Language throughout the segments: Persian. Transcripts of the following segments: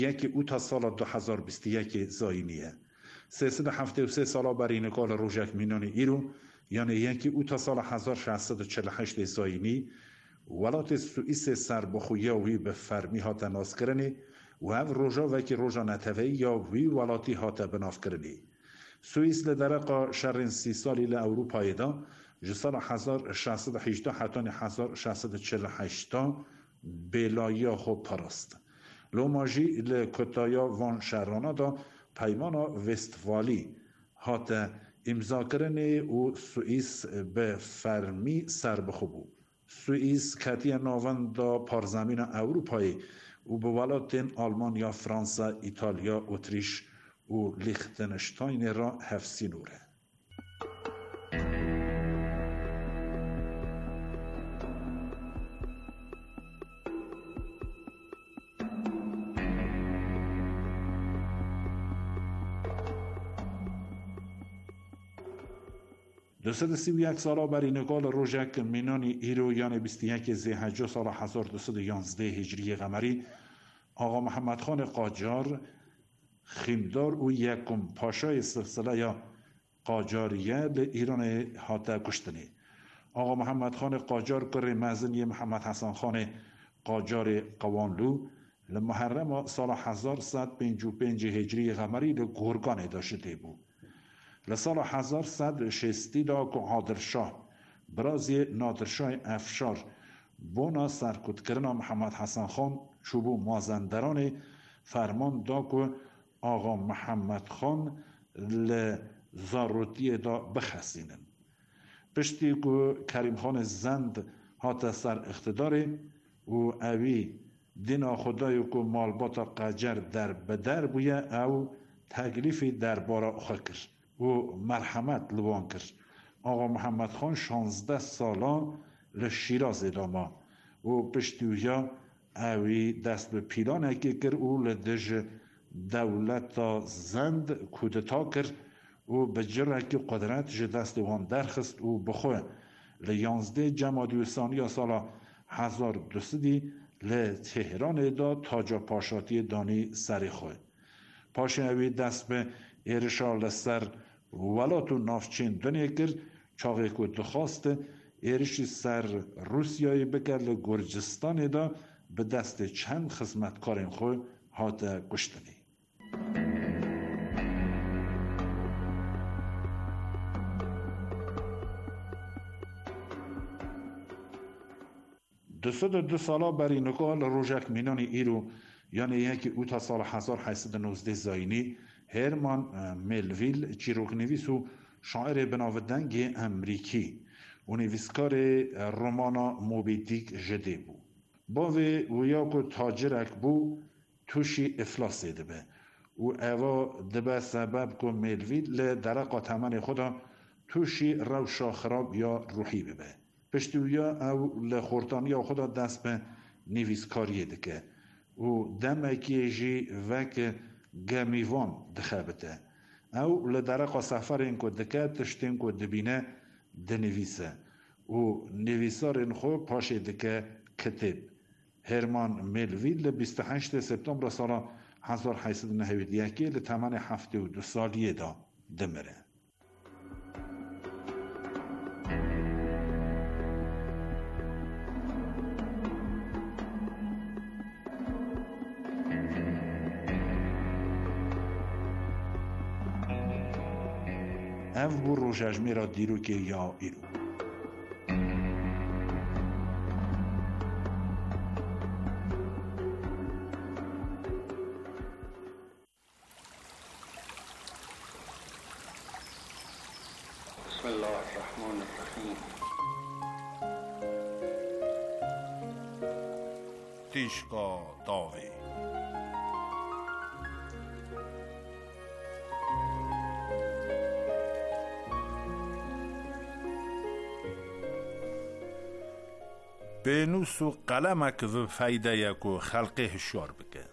یکی او تا سال 2021 زاینیه 373 سالا برای نکال روژک مینانی ایرو یعنی یکی او تا سال 1648 زاینی ولات سوئیس سر بخویه وی به فرمی هاتا ناس کرنی و هم روژا وکی روژا نتوی یا وی ولاتی هاتا بناف کرنی سوئیس لدرقا شرین 30 سالی لأوروپای دا جسال 1618 حتی 1648 بلایا خود پرست لو ماجی لکتایا وان شرانا دا پیمانا وستفالی هاتا امضا کرنی و سوئیس به فرمی سر بخوبو سوئیس کتی ناون دا پارزمین اروپایی و به ولاتین آلمانیا، فرانسا، ایتالیا، اتریش و لیختنشتاین را حفظی نوره. 231 سالا برای نگال روژک مینانی ایرو یعنی 21 ذی‌حجه سال 1211 هجری قمری آقا محمد خان قاجار خیمدار و یکم پاشای سلسله یا قاجاریه به ایران هاته کشتنی آقا محمد خان قاجار کر مزنی محمد حسن خان قاجار قوانلو لمحرم سال 1155 هجری قمری لگرگان داشته بود لسال 1160 دا که حادرشاه برازی نادرشاه افشار بونا سرکوت کرنا محمد حسن خان چوبو مازندران فرمان دا که آقا محمد خان لزاروتی دا بخسینن پشتی که کریم خان زند هات سر اقتداره و اوی دینا خدای که مالبات قجر در بدر بویه او تکلیفی در بارا خکر و مرحمت لوان کرد آقا محمد خان 16 سالا لشیراز اداما و پشتویا اوی دست به پیلان اکی کرد و لدج دولت زند کودتا کرد و به جرکی قدرت جه دست وان درخست و بخواه ل11 جمادی ثانی سالا 1200 لتهران دا تاج پاشاتی دانی سری خواه پاشه اوی دست به ایرشا لسر ولاتو نافچین دنیا کرد چاقی که دخواست ایرشی سر روسیای بکر لگرجستان دا به دست چند خدمتکارین خو هات کشتنی دو سالا برای نکال روژک مینانی ایرو یعنی یکی او تا سال 1819 زاینی هرمان ملویل چیروکنویس و شاعر بناودنگ امریکی و نویسکار رمانا موبی دیک جده بو باوی ویا که تاجرک بو توشی افلاس ده به و اوا دبه سبب که ملویل لدرقا تمن خدا توشی روشا خراب یا روحی ببه پشتویا او لخورتانیا خدا دست به نویسکاریه دکه و دمکی جی وک گمیوان دخابته او لدرقا سفر این که دکه تشتین که دبینه دنویسه و نویسار خو پاشه دکه کتب هرمان ملویل 28 سپتامبر سال 1891 لتمن 72 سالیه دا دمره اف بو روژجمی را دیرو که یا ایرو بسم الله الرحمن الرحیم تیشکا داوی به نوس و قلمک و فایده یکو خلقه هشیار بکه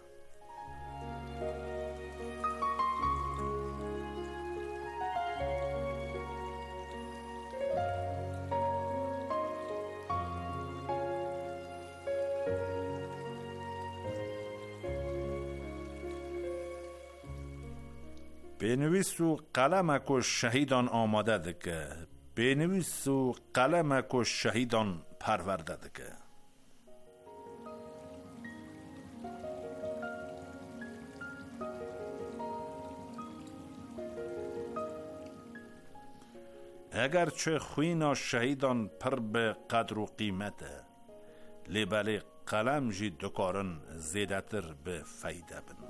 بنویس و قلمک و شهیدان آماده دکه، بنویس و قلمک و شهیدان پرورده دکه. اگر چه خوینا شهیدان پر به قدر و قیمته، لیبالی قلم جی دکارن زیده تر به فایده بن.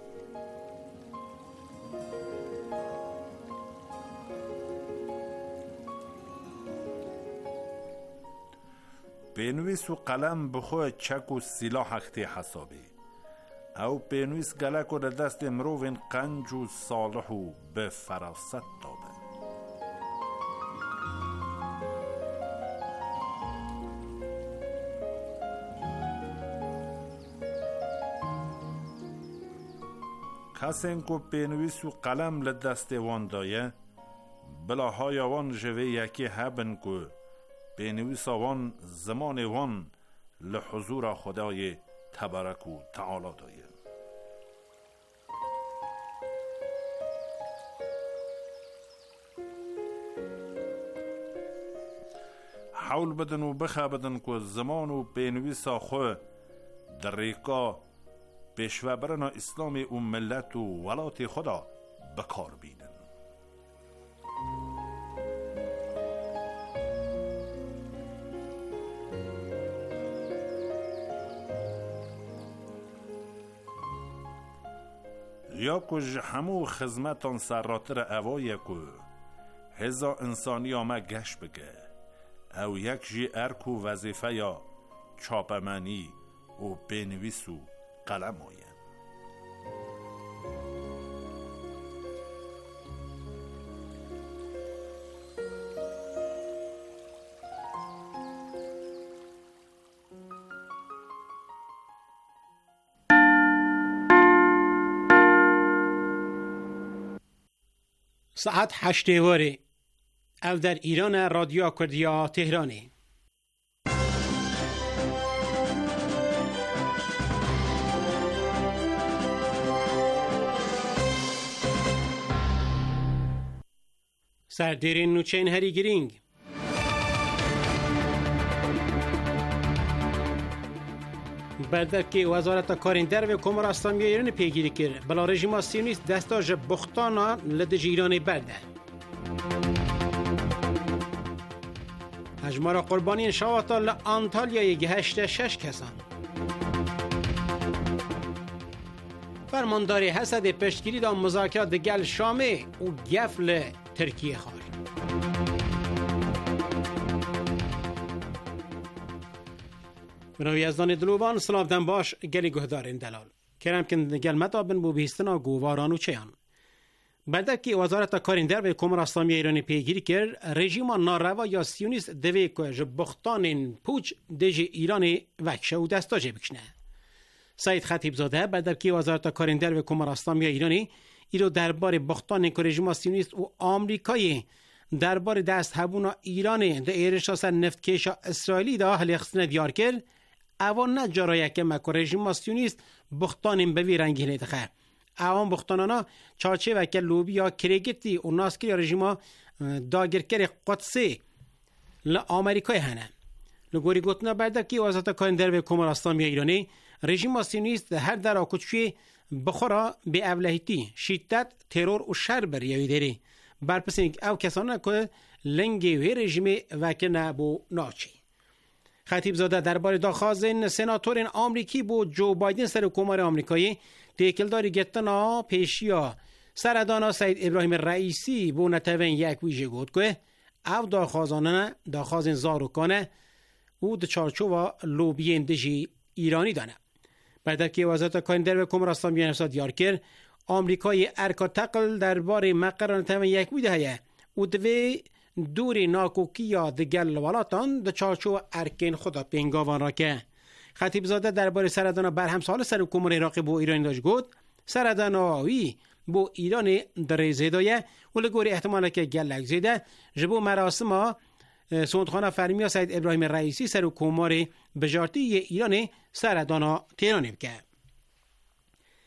بنویس و قلم بخواه چک و سلاح اختی حسابی، او بنویس گلک و دست مروین قنج و صالح و به فراست دابه. کسین که بنویس و قلم لدست وان دایه، بلاهای وان جوه یکی هبن که بنویس وان زمان وان لحضور خدای تبارک و تعالی دایه. حول بدن و بخه بدن که زمان و بنویس خو در ریکا پیشوا برنا اسلام و ملت و ولات خدا بکار بینن. یا کج همو خدمتان سراتر اوایه که هزا انسانی آمه گشت بگه، او یک جی ارک و وظیفه یا چاپمانی و بنویس و قلم آیم. ساعت 8 واره او در ایران رادیو کردیا تهرانی. سردیرین نوچین هری گرینگ بردک وزارت کارین در و کمر اسلامی ایران پیگیری کرد بلا رژیم سیونیست دستاج بختانا لدج ایران برده. اجمار قربانی شواتا لانتالیا 86 کسان. فرماندار حسد پشتگیری دا مذاکرات گل شامه و گفل ترکیه خار. بناوی ازدان دلوبان سلام دن باش گلی گهدارین دلال کرم کن گل مطابن بو بیستنا گوواران و چیان. بردکی وزارت کارین در به کمر اسلامی ایرانی پیگیری کرد رژیم ناروا یا سیونیست دوی که جبختان پوچ دژ ایران وکشه و دستاجه بکشنه. سید خطیب زاده بردکی وزارت کارین در به کمر اسلامی ایرانی ایرو درباره بختان که رژیم سیونیست و آمریکای درباره دست هبونا ایران ده ایرشا سر نفتکشا اسرائیلی ده اهل اخصنه دیار کرد اوان نجارا که مکو رژیم سیونیست بختان بوی رنگینه دخه. اوان بختانانا چاچه و که لوبی یا کرگتی و ناسکری رژیما داگرکر قدسی لآمریکای هنه. لگوری گوتنا بردکی وزارت کارین در به کمر اسلامی ایرانی رژیم سیونیست هر در آکوچوی بخورا به اولهیتی شدت ترور و شر بریوی داری برپسینگ او کسانه که لنگی و رژیم وکه نبو ناچی. خطیب زاده درباره داخازن سناتورین آمریکی بو جو بایدن سر حکومت آمریکایی دیکلداری گتنا پیشیا سردانا سید ابراهیم رئیسی بو نتوین یک ویژه گود که او داخازن زاروکانه او دچارچو و لوبین دژی ایرانی دانه. بعد که وزارت کارین در کمر اسلامی ایران دیار کرد آمریکای ارکا تقل درباره مقرن نتوین یک ویده هیه او دوی دوری ناکوکی یا دگل ولاتان د چارچو ارکین خدا پینگاوان را که خطیب زاده درباره سردانا برهم سال سر حکومت عراق بو ایران داشت گفت سرداناوی بو ایران در زیدایه و لگوری احتمالا که گلک زیده جبو مراسم سوندخانه فرمیا سید ابراهیم رئیسی سر حکومت بجارتی ایران سردانا تهرانی بکه.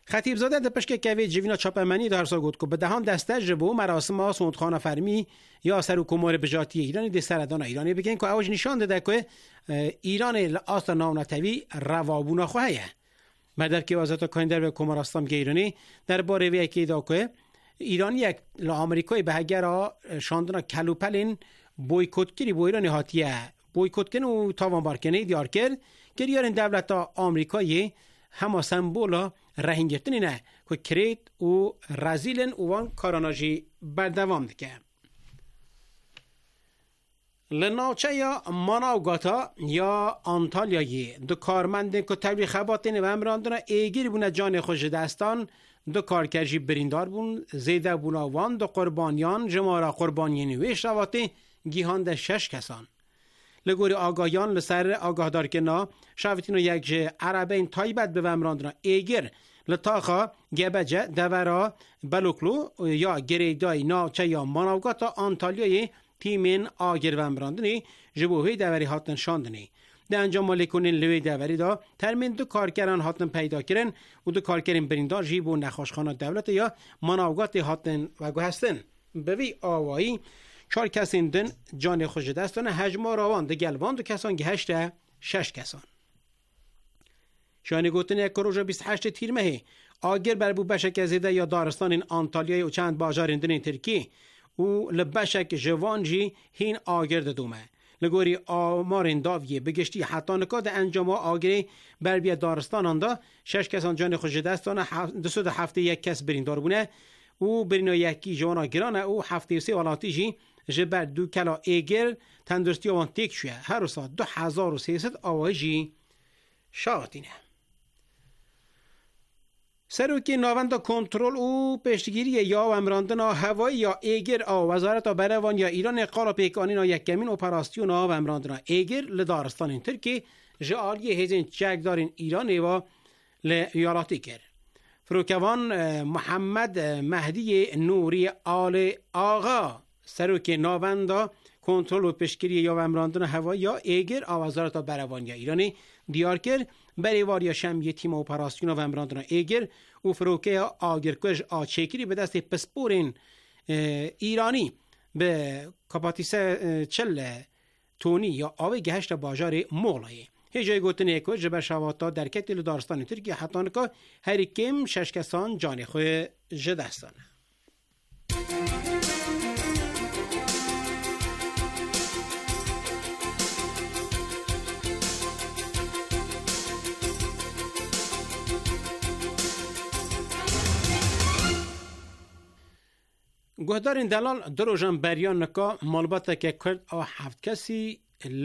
خطیب زاده ده پشک کوی جوینا چاپمنی درسا گفت که به دهان دسته جبو مراسم سوندخانه فرمی یا سر و کمار بجاتی ایرانی ده سردان ایرانی بگن که اوج نشان ده که ایران اصلا نامنتوی روابونا خواه مدر که وزارت کاندر و کمرستان ایرانی در باره وی که دا که ایرانی یک آمریکای به هگر شاندنا کلوپلین بویکوت کری بو ایرانی هاتیه بویکوت کن و تاوان بارکنه دیار کرد که دیارن دولت آمریکایی همه سمبولا رهین گرتنی نه که کرید و رزیلن اوان کاراناجی بردوام دکه. لناچه یا ماناوگاتا یا آنتالیایی دو کارمند که توی خباتین و امراندنا ایگیر بونه جان خوش دستان دو کارکرجی بریندار بون زیده بوناوان دو قربانیان جمارا قربانیانی ویش رواتی گیهان ده 6 کسان. لگوری آگاهیان لسر آگاهدار که نا شاوتینو یک جه عربین تایبت به ومراندنا ایگر لطاقا گبجه دورا بلوکلو یا گریدای ناچه یا ماناوگاتا آنتالیای تیمین آگر ومراندنی جبوهی دوری هاتن شاندنی. ده انجام مالکونین لوی دوری دا ترمین دو کارکران هاتن پیدا کرن و دو کارکرین بریندار جیبو نخوشخانه دولت یا ماناوگات هاتن وگو هستن. بوی آوایی 4 کسین دن جان خوش دستان هجما راوان ده گلوان دو کسان گهشت 6 کسان. شانی گوتن یک روژا 28 تیر مهی آگر بر بو بشک زیده یا دارستان این آنتالیای و چند باجار دن ترکی و لبشک جوانجی هین آگر ده دومه. لگوری آمار داویه بگشتی حتی نکاد انجام آگری بر بیا دارستان آندا 6 کسان جان خوش دستان 271 کس بریندار بونه و برینو یکی جوانا گرانه او 73 والاتی جی جبر دو کلا ایگر تندرستی آوان تیک شویه هر روزا 2300 آواهی جی شاعتینه. سروکی ناوند کنترل و پیشگیری یا امراندنا هوایی یا ایگر وزارت بروان یا ایران قالا پیکانینا یک کمین اپراسیون و امراندنا ایگر لدارستان ترکی جعالی هزین چکدارین ایرانی و لیالاتی کرد. فروکوان محمد مهدی نوری آل آغا سروکی ناوند کنترل و پیشگیری یا امراندنا هوایی یا ایگر وزارت بروان یا ایرانی دیار کرد برای واریا شمی تیم اپراسیون و امراندنا ایگر و فروکه آگرکوش آچیکری به دست پسپورین ایرانی به کپاتیسه 40 تونی یا آوه گهشت باجار مغلایی. هجای گوتن ایکوش جبر شواتا در کتل دارستان ترکی حتان که هر کم 6 کسان جان خوی جدستانه. گهدارین دلال دروژن بریان نکا مالباتا که کرد 7 کسی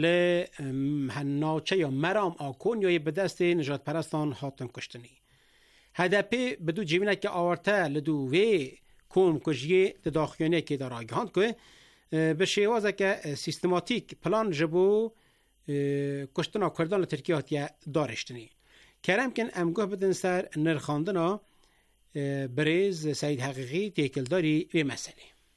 ناچه یا مرام آکون یا به دست نجات پرستان هاتن کشتنی. هدفی بدو جیوینه که آورته لدو وی کون کجیه داخیانه که در آگهاند که به شیوازه که سیستماتیک پلان جبو کشتنا کردان لترکیه هاتیه دارشتنی. کرم کن امگاه بدن سر نرخاندنا بریز سعید حقیقی تیکلداری و مسئله.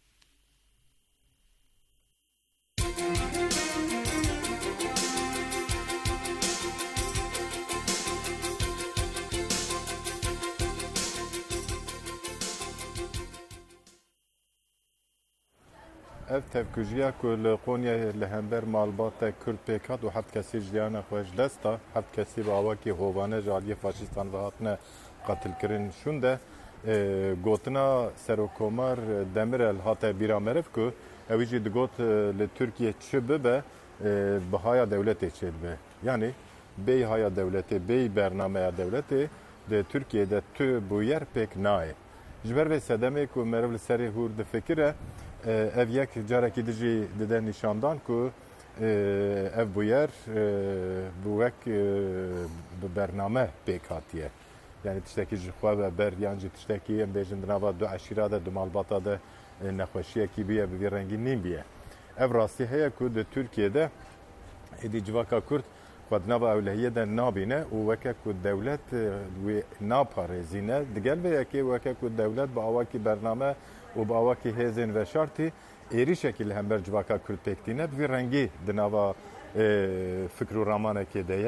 اف تفکجیا کل قونیا لهمبر مالبات کرد پیکات و 7 کسی جیان خوش دستا 7 کسی با آواکی هوانه جالی فاشیستان و هاتنه قتل کرن شونده گوتنا سروکومار دمیرل هات بیرا مرف کو اویجی دگوت لترکیه چه به بهایا دولت چه به یعنی بی هایا دولت بی برنامه دولت ده ترکیه ده تو بویر پک نای جبر به صدمه کو مرو سری هور د فکره اف یک جاره کی دجی ده نشاندان کو اف بویر بوک برنامه پکاتیه یعنی تشتکی جخوا بر یعنی تشتکی ام بیجند نوا دو عشیره ده دو مالباتا ده نخوشیه کی بیه به رنگی نیم بیه اف راستی هیا کو ده ترکیه ده ادی جواکا کرد خود نوا اولهیه ده نابینه و وکا کو دولت و ناپارزینه دگل به یکی وکا کو دولت با آواکی برنامه و با آواکی هزین و شرطی ایری شکل هم بر جواکا کرد پکتینه به رنگی ده نوا فکر و رامانه که ده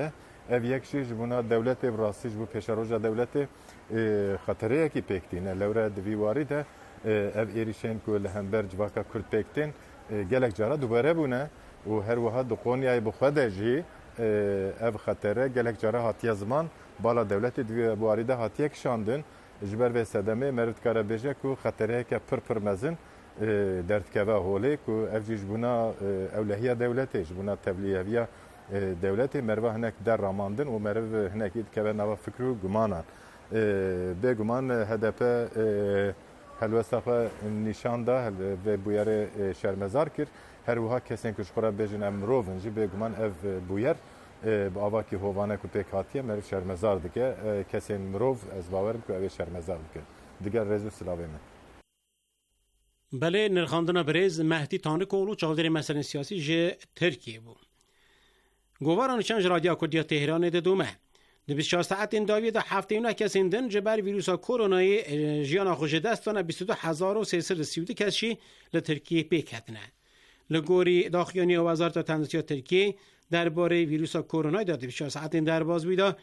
اف یکشی جبونا دولت براسی جبو پیشروجا دولت خطره کی پکتینه لوره دوی وارده اف ایریشن کو لهمبر جواکا کرد پکتین گلک جارا دوباره بونه و هر وها دقونیای بخوده جی اف خطره گلک جارا هاتیه زمان بالا دولت دوی وارده هاتیه کشاندن جبر و صدمه مرد کارا بیجه کو خطره که پر مزن درد که هولی کو اف جبونا اولهیه دولت جبونا تبلیغیه دولت مروه هنک در راماندن و مروه هنک اید که نوا فکر و گمانن به گمان هدف هلوستخوا نشان ده و بویر شرمزار کرد هر وها کسی که شخورا بیجن امرو ونجی به گمان اف بویر با آوا که هوانه که پیک هاتیه مرو شرمزار دکه کسی امرو از باورم که اوی شرمزار دکه دیگر رزو سلاوه من بله نرخاندنا برز مهدی تانک اولو چالدر مسئله سیاسی جه ترکیه بود گواران چنج رادیو کردیا تهران ده دومه ده 24 ساعت این داویه ده هفته اینا کسین دن جبر ویروسا کرونای جیانا خوش دستانه 22332 کسی لترکیه پیکتنه لگوری داخیانی وزارت تندرستی ترکیه درباره ویروسا کرونا ده 24 ساعت این درباز بیدا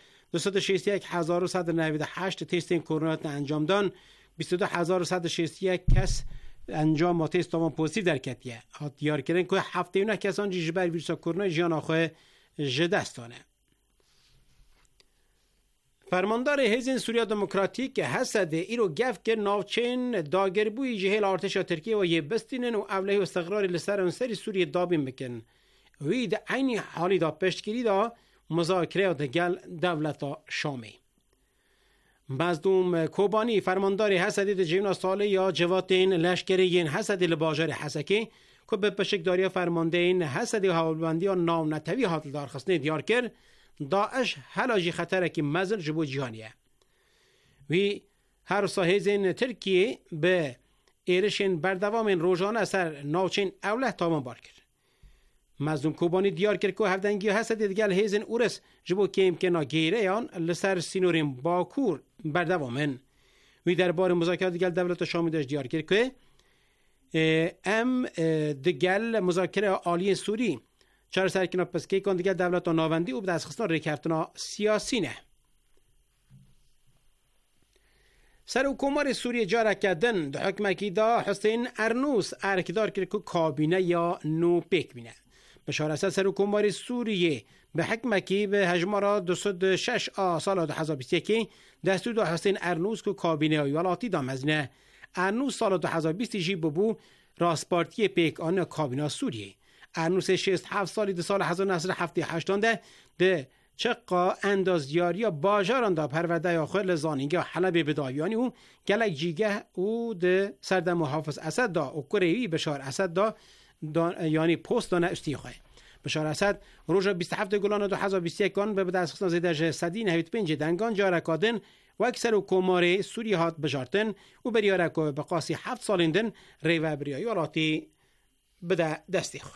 261198 تست کرونا انجام دان 22161 کس انجام ما تست تمام پوزیتیو در کتیه هات دیار کردن که هفته اینا کسان جبر ویروسا کرونا جیانا خو جدستانه فرماندار حزب سوریه دموکراتیک حسد ایرو گفت که ناوچین داگربوی جهل ارتش ترکیه و یبستینن و اوله استقرار لسر سری سوریه دابین بکن وید عینی حالی دا پشتگیری دا مذاکره دگل دولت شامی مزدوم کوبانی فرماندار حسدی ده جیونا ساله یا جواتین لشکریین حسدی لباجر حسکی که به پشکداری فرمانده این حسدی و حوالبندی و نام نتوی حاطل دارخستنی دیار کرد داعش حلاجی خطره که مزل جبو جهانیه وی هر ساهزین ترکیه به ایرشین بردوام روزانه سر ناوچین اوله تامان بار کرد مزدوم کوبانی دیار کرد که هفدنگی حسدی دیگل هیزن اورس جبو که امکنا گیره یان لسر سینورین باکور بردوامن وی در بار مذاکرات دیگل دولت شامی داشت دیار کرد که ام دیگل مذاکره عالی سوری چهار سرکنا پس که کن دیگه دولت و ناوندی و به دست خستان ریکرتنا سیاسی نه سر حکومت سوریه جاره کردن ده حکمکی دا حسین ارنوس ارکدار کرد که کابینه یا نو پیک بینه بشار اساس سر حکومت سوریه به حکمکی به هجمارا 206 سال 2021 دستور دا حسین ارنوس که کابینه ایوالاتی دا مزنه ارنوس سال 2020 جی ببو راسپارتی پیک آن کابینه سوریه ارنوس 67 سالی ده سال 1978 ده چقا اندازیاری باجاران دا پرورده یا خیل زانینگه حلب بدایانی و گلک جیگه او ده سرده محافظ اسد دا و کروی بشار اسد دا یعنی پست دانه استیخواه بشار اسد روژ 27 گلان 2021 به دست خستان زیده صدی 95 دنگان جارکادن و اکثر حکومار سوری هات بجارتن و بریارکو بقاسی 7 سالندن ریوه بریایی والاتی بده دستیخواه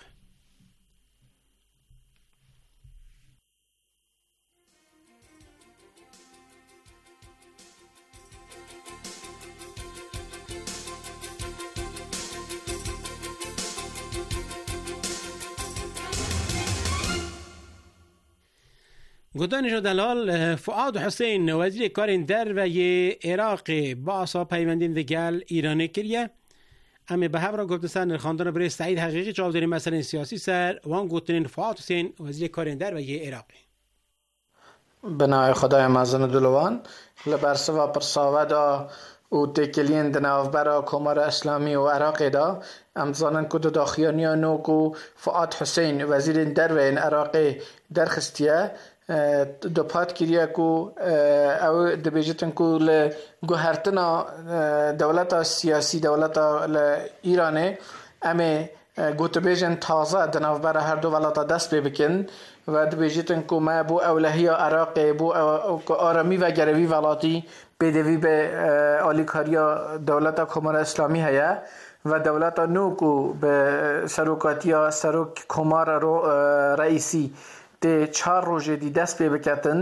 گودانش دلال فؤاد حسین وزیر کار در و عراق با اصا پیوندین دگل ایرانی کریه اما به هفرا گفت سر نرخاندان برای سعید حقیقی چالداری مسئله سیاسی سر وان گوتنین فؤاد حسین وزیر کار در و عراقی بنای خدای مازن دلوان لبرسه و پرساوه دا او تکلین دناو برا کمار اسلامی و عراقی دا امزانن که داخیانی نو که فؤاد حسین وزیر در و عراقی درخستیه دو پات کریه که او دبیجتن که لگوهرتنا دولت سیاسی دولت ایرانه اما گوتو بیجن تازه دناو برا هر دو ولتا دست بکن و دبیجتن که ما بو اولهی عراقی بو آرامی و گروی ولاتی بدوی به آلیکاریا دولت کمار اسلامی هیا و دولت نو که به سروکاتیا سروک کمار رئیسی ده 4 روزه دی دست بکتن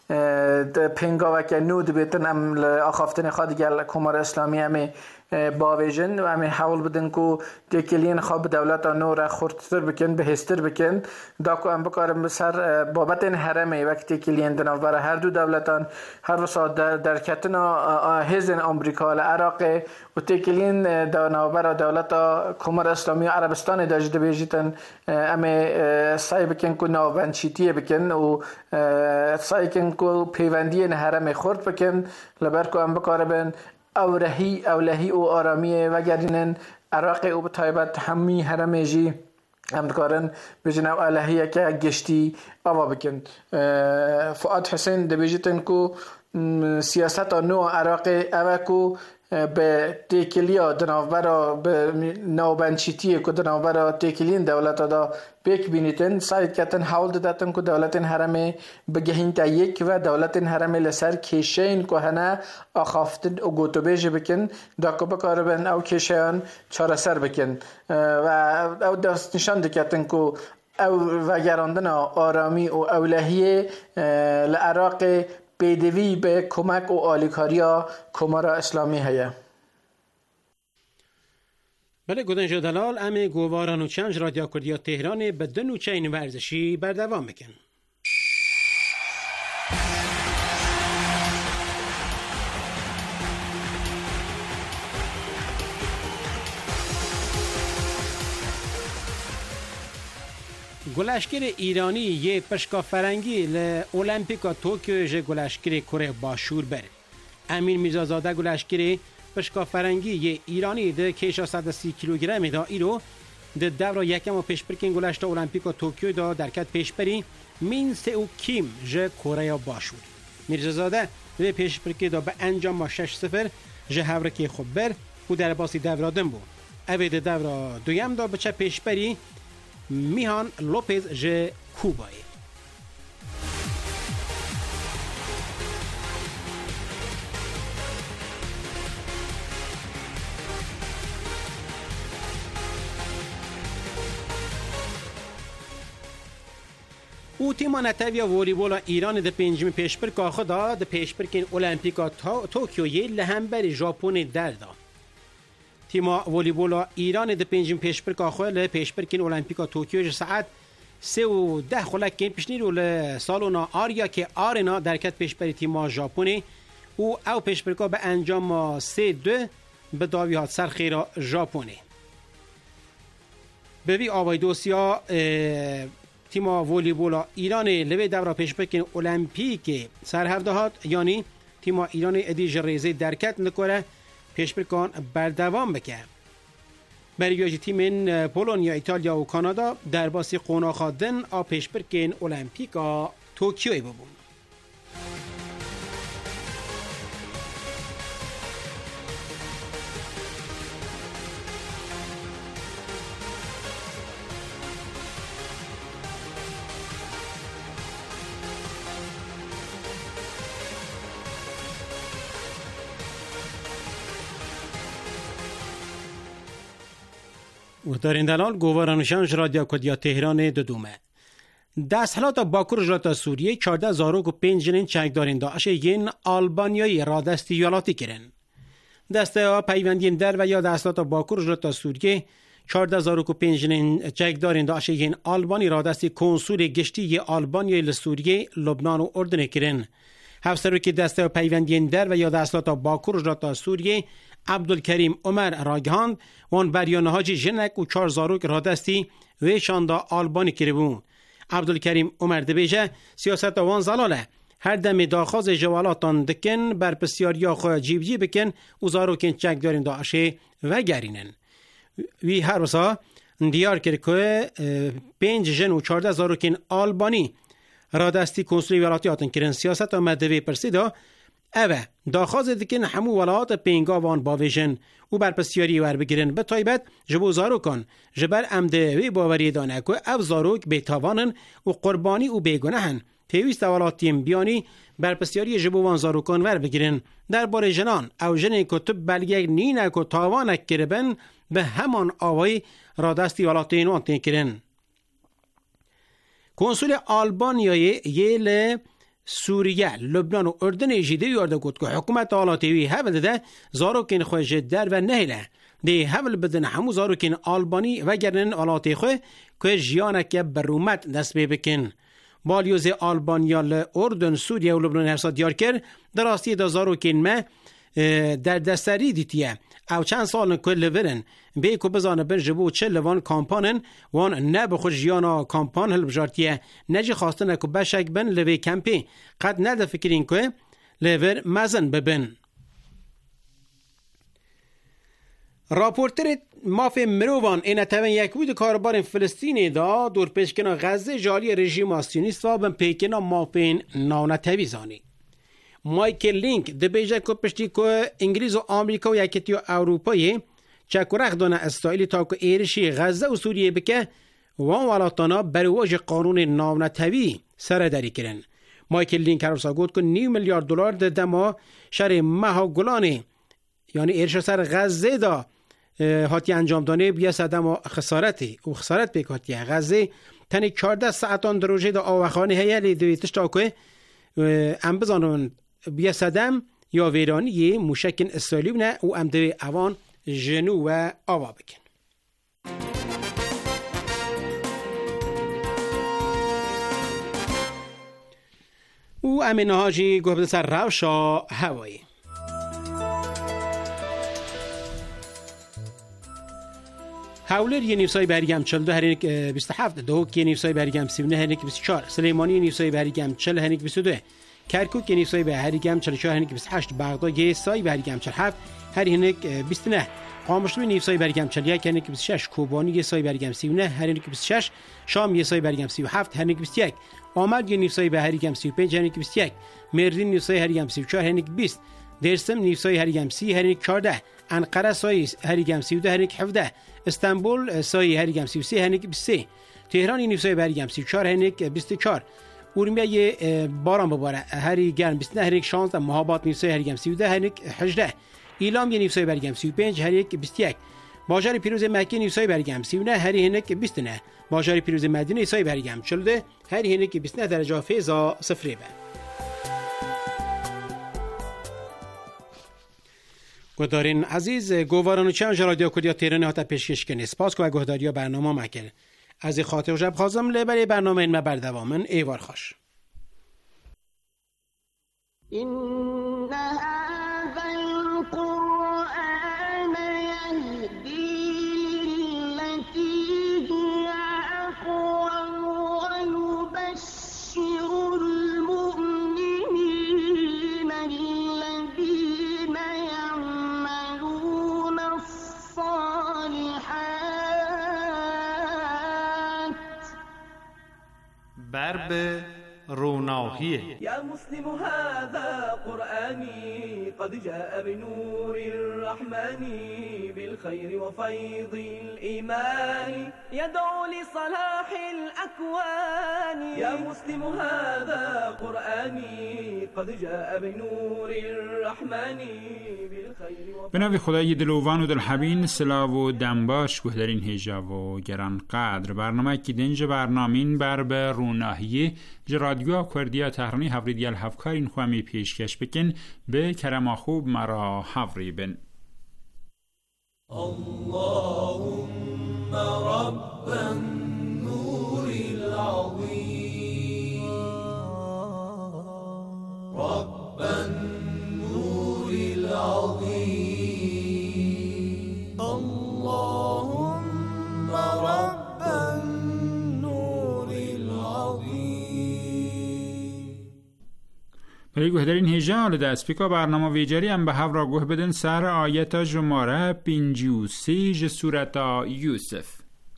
پنگا و که نود بیتن ام آخافتن خواهد گل کمار اسلامی همی باویجن و همی حول بدن که دیکلین خواب دولت نو را خورتتر بکن بهستر بکن داکو ام بکارم بسر بابت این حرمه وقتی کلین دنو برای هر دو دولتان هر وسا در کتنا هزن امریکا لعراق و تیکلین دنو برای دولت کمار اسلامی عربستان داجده بیجیتن امی سعی بکن که نوونچیتی بکن و سعی کن که پیوندی این حرمه خورد بکن لبرکو ام بکارم او لهی او آرامیه و گرینن عراق او به طایبت همی حرمه جی هم دکارن بجن او الهیه که گشتی آوا بکن. فؤاد حسین دبیجتن که سیاست نو عراق اوه که به تیکلیا دنوبرا به نوبنچیتی که دنوبرا تیکلین دولت دا بیک بینیتن سعید کتن حول دادتن که دولت حرمه بگهین تا یک و دولت حرمه لسر کشین که هنه آخافتن و گوتو بیج بکن دا که بکاربن او کشیان چاره سر بکن و او دست نشان دکتن که او وگراندن آرامی و اولهیه لعراق بدوی به کمک و آلیکاریا کمارا اسلامی هیا. بله گودن جدلال امی گواران و چنج رادیو کردیا تهران به دنو چین ورزشی بردوام بکن. گلشکر ایرانی یه پشکا فرنگی لأولمپیکا توکیو جه گلشکر کره باشور بر. امیر میرزازاده گلشکر پشکا فرنگی یه ایرانی ده کیشا 130 کیلوگرم دا ایرو ده دورا یکم و پیشبرکن گلشتا اولمپیکا توکیو دا درکت پیشبری مین سئو کیم جه کره باشور. میرزازاده ده پیشبرکی دا به انجام ما 6-0 جه هورکی خوب بر و در باسی دورا دن بو. اوه ده دورا دویم دا بچه پیشبری میهان لوپز ژ کوبای. او تیما نتویا ولیبول ایران ده پنجمی پیشبرک آخدا ده پیشبرکین اولمپیکا توکیو لهمبر ژاپن دردا. تیما ولیبول ایران ده پنجم پیشبرک آخوه له پیشبرکین اولمپیکا توکیو ساعت 3:10 خلک کم پیشنیرو له سالونا آریا که آرنا درکت پیشبری تیما ژاپنی او پیشبرکا به انجام 3-2 به داویات سرخیرا ژاپنی. بوی آوای دوسیا تیما ولیبول ایران لوی دورا پیشبرکین اولمپیک سرهردهات یعنی تیما ایران ادی جریزه درکت نکره پیشبرکان بردوام بکه. بریاجی تیمین پولونیا، ایتالیا و کانادا در باسی قونا خادن آ پیشبرکین اولمپیکا توکیوی ببون. در این دلال گوارانشانج رادیو کدیا تهران دومه. دستحلات باکور جلات سوریه 14,005 جنین چنگدارین داعش ین آلبانیایی را دستی یالاتی کرن. دسته پیوندین در و یا دستحلات باکور جلات سوریه 14,005 جنین چنگدارین داعش ین آلبانی را دستی کنسول گشتی آلبانیایی لسوریه لبنان و اردن کرن. هفسرو که دسته پیوندین در و یا دستحلات باکور جلات سوریه عبدالکریم عمر راگهاند وان بریانه هاجی جنک و 4,000 را دستی ویشاندا آلبانی کربون. عبدالکریم عمر دبیجه سیاست وان زلاله هر دم داخواز جوالاتان دکن بر پسیاریا خواه جیب بکن و زاروکن چک دارین داعشه و گرینن. وی هر وسا دیار کرد که 5 جن و 14,000 آلبانی را دستی کنسولی ولاتی آتن کرن. سیاست مدوی پرسیدا اوه داخواز دکن همو ولایات پینگاوان باویژن او بر پسیاری ور بگیرن به طایبت جبو زاروکان جبر امده وی باوری دانه که او زاروک بیتاوانن و قربانی و بیگنهن پیویست ولاتیم بیانی بر پسیاری جبو وان زاروکان ور بگیرن. در بار جنان او جنی که تب بلگه نینه که تاوانک کربن به همان آوای را دستی ولاتین وان تین کرن. کنسول آلبانیای یه سوریه، لبنان و اردن جیده یارده گود که حکومت آلاتیوی هول ده زاروکین خواه جدر و نهیله ده هول بدن همو زاروکین آلبانی و گرنن آلاتی خواه که جیانک برومت دست بکن. بالیوز آلبانیا لأردن، سوریه و لبنان هرسا دیار کرد در راستی دا زاروکین ما در دستری دیتیه او چند سال کل ورن به کو بزانه بن جبو چل وان کامپانن وان نه به خود جیانا کامپان هل بجارتیه نجی خواستن کو بشک بن لوی کمپی قد نه فکرین که لور مزن ببن. راپورتر مافی مروان این تمن یک بود کاربار فلسطینی دا دور پیشکنا غزه جالی رژیم آسیونیست و بن پیکنا مافین ناونتوی زانی. مایکل لینک ده بیجه که پشتی که انگلیز و آمریکا و یکیتی و اروپایی چکو رخ دانه اسرائیلی تا که ایرشی غزه و سوریه بکه وان ولاتانا برواج قانون ناونتوی سر داری کرن. مایکل لینک هر گفت که $9 میلیارد ده دما شهر مهاگولانی یعنی ایرش سر غزه دا هاتی انجام دانه بیا صدم و خسارت بیک هاتی غزه تنی 14 ساعتان دروژه دا آوخانه هیلی دویتش تا که ام بزانون بیا صدم یا ویرانی موشکن اسرائیلی بنه و ام دوی اوان جنو و آوا بکن. و امین هاجی گفت سر روشا هوایی. هاولر یه نیفسای برگم 42 هرینک 27 دوک یه نیفسای برگم 39 هرینک 24 سلیمانی یه نیفسای برگم 40 هرینک 22 کرکوک یه نیفسای برگم 44 هرینک 28 بغداد یه سای برگم 47 هرینک 29 قامشلو نیفسای برگم 41 هرینک 26 کوبانی یه سای برگم 39 هرینک 26 شام یه سای برگم 37 هرینک 21 آمد یه نیفسای برگم 35 هرینک 21 مردین نیفسای برگم 34 هرینک 20 درسم نیفسای برگم 30 هرینک 14 انقره سای برگم 32 هرینک 17 استانبول سای هرگم 33 هنگ 23 تهران نیفسای برگم 34 هنگ 24 اورمیه باران بباره هری گرم 29 هنگ 16 مهابات نیفسای هرگم 32 هنگ 18 ایلام یه نیفسای برگم 35 هنگ 21 بازار پیروز مکه نیفسای برگم 39 هری هنگ 29 بازار پیروز مدینه نیفسای برگم 42 هری هنگ 29 درجه فیضا صفری به گودارین عزیز گوارانو چند رادیو کدیا تهران هاتا پیشکش کنه سپاس که گوداریا برنامه مکل از خاطر جب خازم لبری برنامه این بردوامن ایوار خوش این هذا القرآن يهدي للتي هي أقوم ويبشر المؤمنين الذين يعملون الصالحات برب روناهیه يا مسلم هذا قرآني قد جاء بنور الرحمن بالخير وفيض الإيمان يدعو لصلاح الأكوان يا مسلم هذا قرآني قد جاء بنور الرحمن بالخير به نام خدای دلوان و دلحبین سلاو و دنباش گهدرین هیجا و گران قدر برنامه که دنج برنامین برب روناهیه رادیو کردیا تهرانی هفریدیال هفکارین خوامی پیشکش بکن به کرما خوب مرا هفری بن اللهم رب النور العظيم رب النور العظيم اللهم رب النور العظيم برای گوهدرین هیجان ده اسپیکا برنامه ویجری هم به هفرا گوه بدن سر آیتا جماره 53 سورت یوسف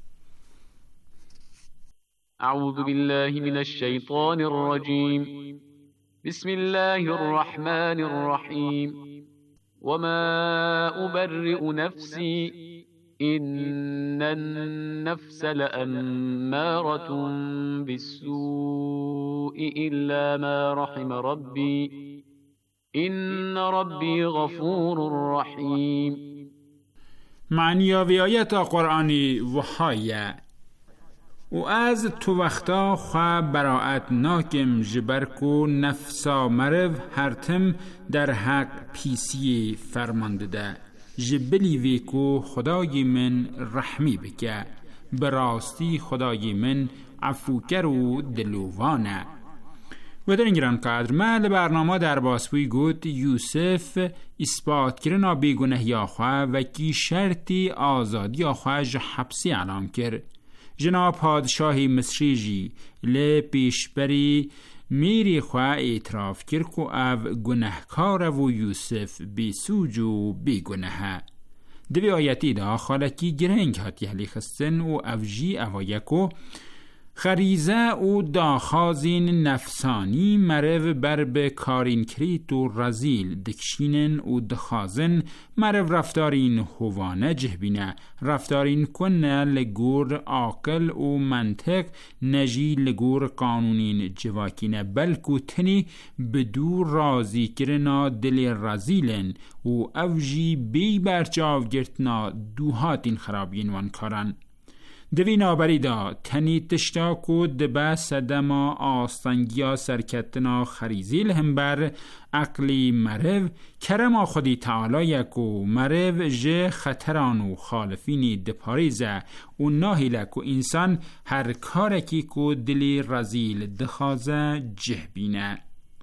اعوذ بالله من الشیطان الرجیم بسم الله الرحمن الرحیم وما أبرئ نفسي إن النفس لأمارة بالسوء إلا ما رحم ربي إن ربي غفور رحيم معنی و آیت قرآنی وحایه و از تو وقتا خواه براعت ناکم جبرکو نفسا مرو هرتم در حق پیسی فرمانده ده جبلی ویکو خدای من رحمی بکه براستی خدای من عفوکر و دلووانه. و در این گران قدر من برنامه در باسپوی گوت یوسف اثبات کرنا بیگناهی آخواه و کی شرطی آزادی آخواه حبسی اعلام کرد. جناب پادشاهی مصری جی لی پیشبری میری خواه اعتراف کرد که او گناهکار و یوسف بی سوج و بی گناه. دوی آیتی دا خالکی گرنگ هاتی حلی خستن و اوجی اوایکو خریزه او داخازین نفسانی مرو بر به کارین کریت و رزیل دکشینن و دخازن مرو رفتارین هوانه جهبینه رفتارین کنه لگور عاقل و منطق نجی لگور قانونین جواکینه بلکو تنی بدو رازی کرنا دل رزیلن و اوجی بی برچاو گرتنا دوهاتین خرابین وانکارن. دوی نابری دا تنی تشتاکو دبا سدما آستنگیا سرکتنا خریزیل هم بر عقلی مرو کرما خودی تعالی یکو مرو جه خطرانو خالفینی دپاریزه و ناهی لکو انسان هر کارکی کو دلی رزیل دخازه جهبینه.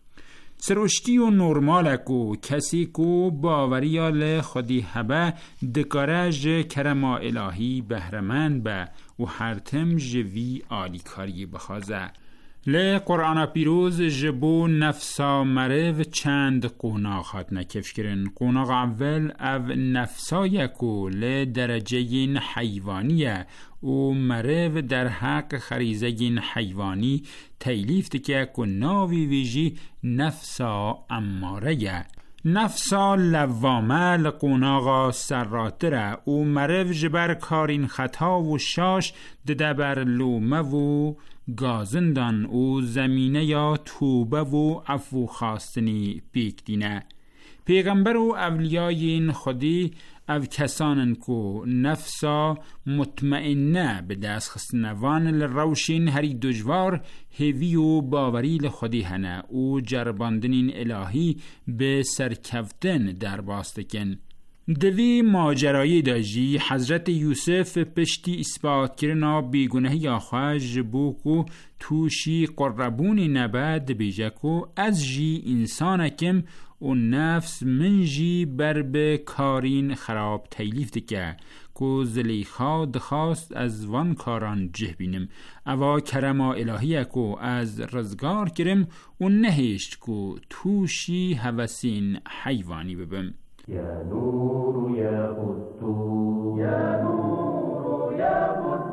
سروشتی و نورمال کو کسی کو باوریال خودی هبه دکارج کرما الهی بهرمند به و هرتم جوی آلی کاری بخوازه. لی قرآن پیروز جبو نفسا مرو چند قوناخات نکف کرن. قوناغ اول او نفسا یکو لی درجه حیوانیه و مرو در حق خریزه حیوانی تیلیف تکه که ناوی ویجی نفسا اماره نفسا لوامه لقوناغا سراتره و مرو جبر کارین خطا و شاش ددبر لومه و گازندان و زمینه یا توبه و عفو خواستنی پیک دینه. پیغمبر و اولیاین خودی او کسانن کو نفسا مطمئنه به دست خستنوان لروشین هری دجوار هیوی و باوری لخودی هنه و جرباندنین الهی به سرکفتن در باستکن. دوی ماجرایی داجی حضرت یوسف پشتی اثبات کرنا بیگناهی آخواه جبوکو توشی قربونی نبد بیجکو از جی انسانکم و نفس من جی بر به کارین خراب تیلیف دکه کو زلیخا دخواست از وان کاران جه بینم اوا کرما الهی کو از رزگار کرم و نهشت کو توشی هوسین حیوانی ببم. يا نور يا قدوس يا نور يا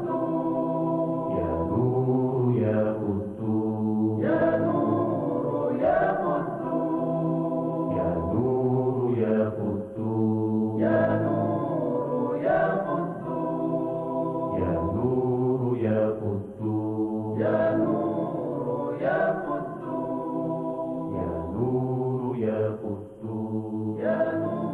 قدوس يا نور يا قدوس يا نور يا قدوس يا نور يا قدوس يا نور يا قدوس يا نور يا قدوس يا نور يا قدوس يا نور يا قدوس يا نور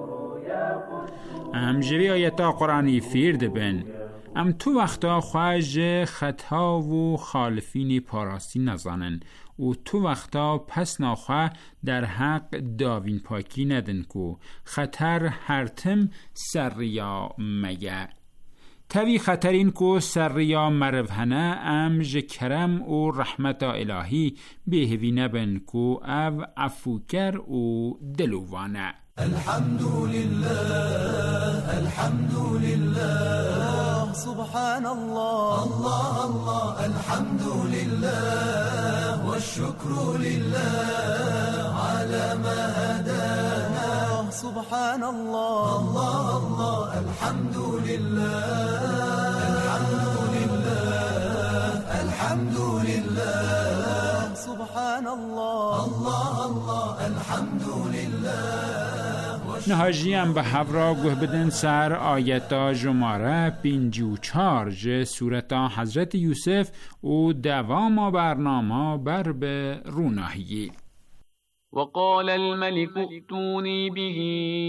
ام جوی آیتا قرآنی فیرد بن ام تو وقتا خواهج خطا و خالفین پاراستی نزانن و تو وقتا پس ناخواه در حق داوین پاکی ندن کو خطر هرتم سریا مگه توی خطرین کو سریا مروهنه ام جکرم و رحمت الهی بهوی نبن کو او عفوکر و دلووانه. الحمد لله الحمد لله سبحان الله الله الله الحمد لله والشكر لله على ما هدانا سبحان الله الله الله الحمد لله الحمد لله الحمد لله سبحان الله الله الله الحمد لله. نهاجی هم به هفرا گوه بدن سر آیتا جماره 54 سورتا حضرت یوسف و دوام برنامه بر به روناهی. وقال الملك ائتوني به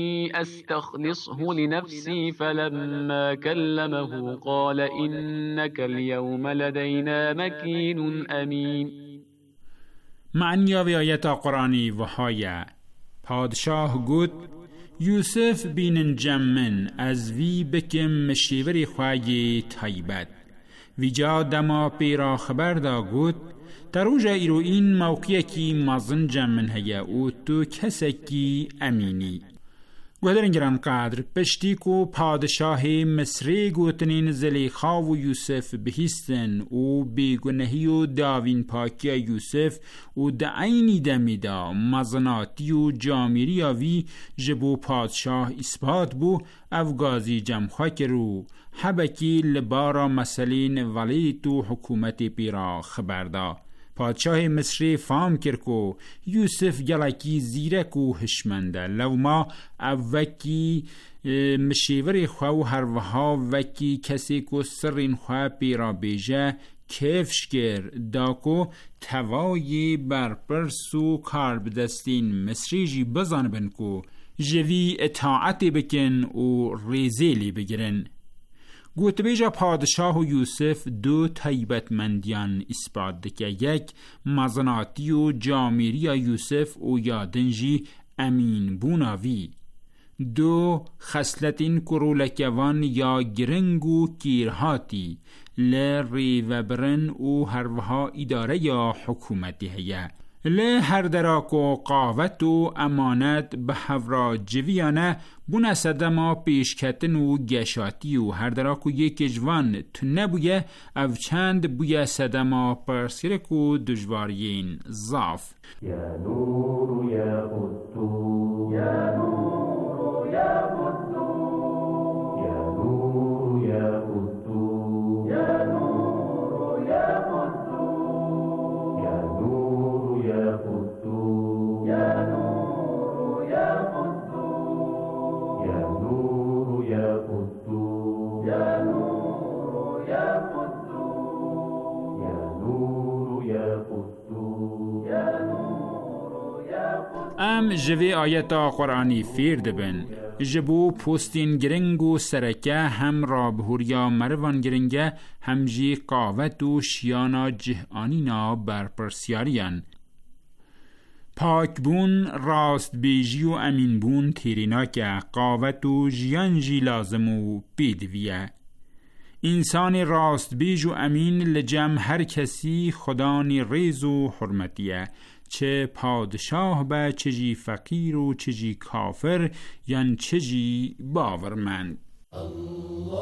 استخلصه لنفسي فلما كلمه قال إنك اليوم لدينا مكين امین. معنی و آیت قرآنی و های پادشاه گوت یوسف بینن جمن از وی بکم مشیوری خواهی تایبت ویجا دما پیرا خبر دا گوت تروجا ایرو این موقعی کی مازن جمن هیا او تو کسکی امینی. گوهدرین گران قدر پشتی کو پادشاه مصری گوتنین زلیخا و یوسف بهیستن و بیگنهی و داوین پاکی یوسف و دعینی دمیدا مزناتی و جامیری وی جبو پادشاه اثبات بو افغازی جمخا کرو حبکی لبارا مسلین ولیت و حکومت پیرا خبردا. پادشاه مصری فهم کرکو یوسف گلکی زیرک و هشمنده لو ما اوکی مشیور خواو هر وها وکی کسی کو سرین خواه پیرا بیجه کفش کر داکو توایی بر پرسو کار بدستین مصری جی بزن بنکو جوی اطاعت بکن و ریزیلی بگرن. گوت بیجا پادشاه و یوسف دو تایبتمندیان اثبات دکه یک مزناتی و جامیری یوسف و یادنجی امین بوناوی دو خصلتین کرولکوان یا گرنگ و کیرهاتی لری و برن و هروها اداره یا حکومتی هیا له هر دراک و قاوت و امانت به هورا جویانه بونه صدما پیشکتن و گشاتی و هر دراک و یک جوان تو نبویه او چند بویه صدما پرسیرک و دجوارین زاف یا نور یا قدو یا نور یا قدو یا نور یا قدو یا نور یا قدو یا نور یا قدو یا نور یا قدو یا نور یا قدو یا نور یا قدو یا نور یا قدو یا نور یا قدو. ام جوی آیتا قرآنی فیر دبن جبو پوستین گرنگ و سرکه هم رابهوریا مروان گرنگه هم جی قاوت و شیانا جهانینا برپرسیاریان پاک بون راست بیجی و امین بون تیرینا که قاوت و جیان جی لازم و بیدویه. انسان راست بیج و امین لجم هر کسی خدانی ریز و حرمتیه چه پادشاه به چه جی فقیر و چه جی کافر یان چه جی باورمند. الله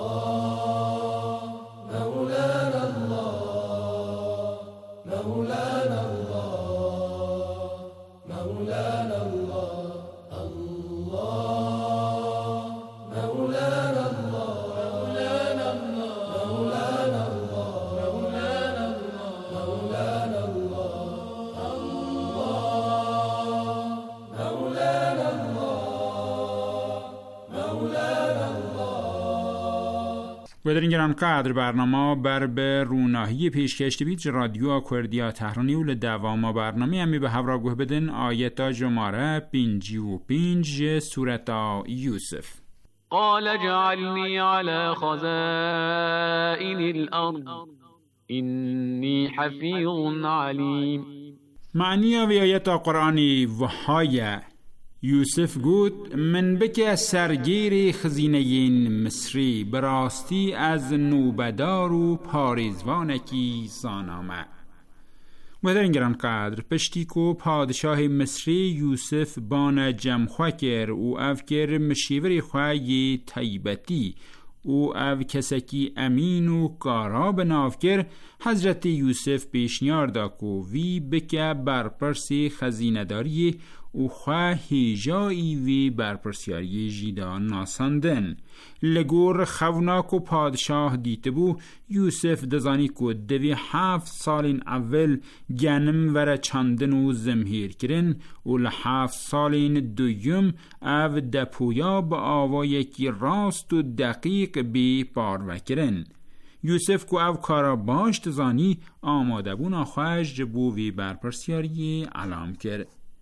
مولانا الله مولانا الله مولانا الله الله مولانا الله مولانا الله مولانا الله مولانا ودرین گران قدر برنامه بر به روناهی پیشکشتی بیت رادیو کردیا تهرانی و لدواما برنامه همی به هفرا گوه بدن آیتا جماره 55 سورت یوسف. قال اجعلني على خزائن الأرض إني حفيظ عليم. معنی و آیت قرآنی وحای یوسف گوت من بکه سرگیر خزینهین مصری براستی از نوبدار و پاریزوانکی زانامه. و در این گران قدر پشتی کو پادشاه مصری یوسف بان جمخوا کر او افکر مشیوری خواهی طیبتی او او کسکی امین و کارا بنافکر حضرت یوسف پیشنیار دا کو وی بکه برپرسی خزینداری او خواهی جایی وی برپرسیاری جیدا ناساندن. لگور خوناک و پادشاه دیته بو یوسف دزانی کو 7 سالین اول گنم وره چندن و زمهیر کرن و 7 سالین دویم او دپویا با آوای کی راست و دقیق بی پارو کرن. یوسف کو او کارا باش دزانی آماده بون آخواهش جبو وی برپرسیاری علام کرد.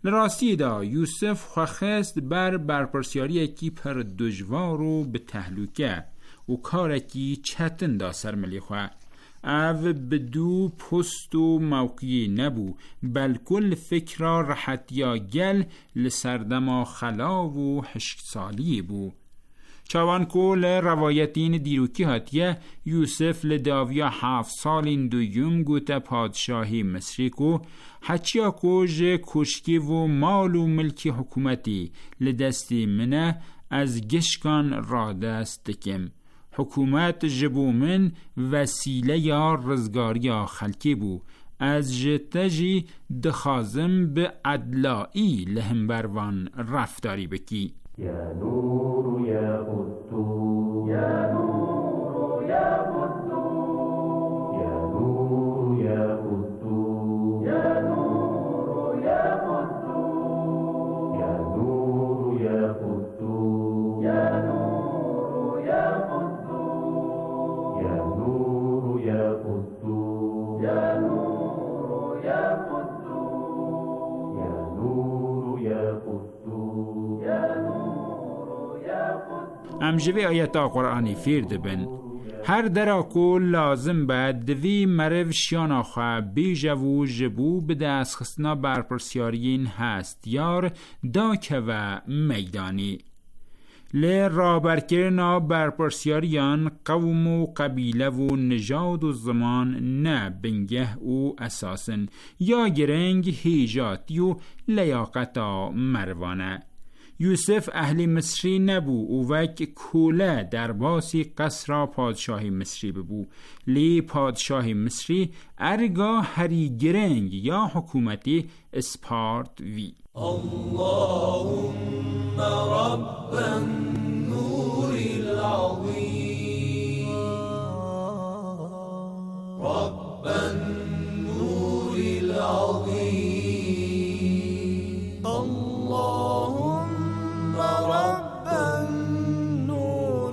لراستی دا یوسف خواست برپرسیاری کی پر دجوار و به تهلوکه و کارکی چتن دا سرملی خواه او بدو پست و موقعی نبو بل کل فکر راحتیا گل لسردما خلا و حشک سالی بو. چوان کل روایتین دیروکی هاتیه یوسف لداویا 7 سالین دویم گوته پادشاهی مصری کو حچیا کوژ کشکی و مال و ملکی حکومتی لدستی منه از گشکان را دست دکم. حکومت جبو من وسیله یا رزگاری خلکی بو از جتجی دخازم به عدلائی لهم بروان رفتاری بکی. یا نور یا قدو یا نور یا قدو یا نور یا قدو یا نور یا قدو یا نور یا قدو یا نور یا قدو یا نور یا قدو یا نور یا قدو یا نور یا قدو یا امجوی آیتا قرآنی فیرد بن هر دراکو لازم باید دوی مرو شیانا خواه بیجو جبو به دست خستنا برپرسیارین هست یار داکه و میدانی لی رابرکرنا برپرسیاریان قوم و قبیله و نژاد و زمان نه بنگه و اساسن یا گرنگ هیجاتی و لیاقتا مروانه. یوسف اهل مصری نبو و وک کوله در باسی قصر پادشاهی مصری ببو لی پادشاهی مصری ارگا هری گرنگ یا حکومتی اسپارت وی. اللهم رب النور العظیم رب النور العظیم اللهم رب النور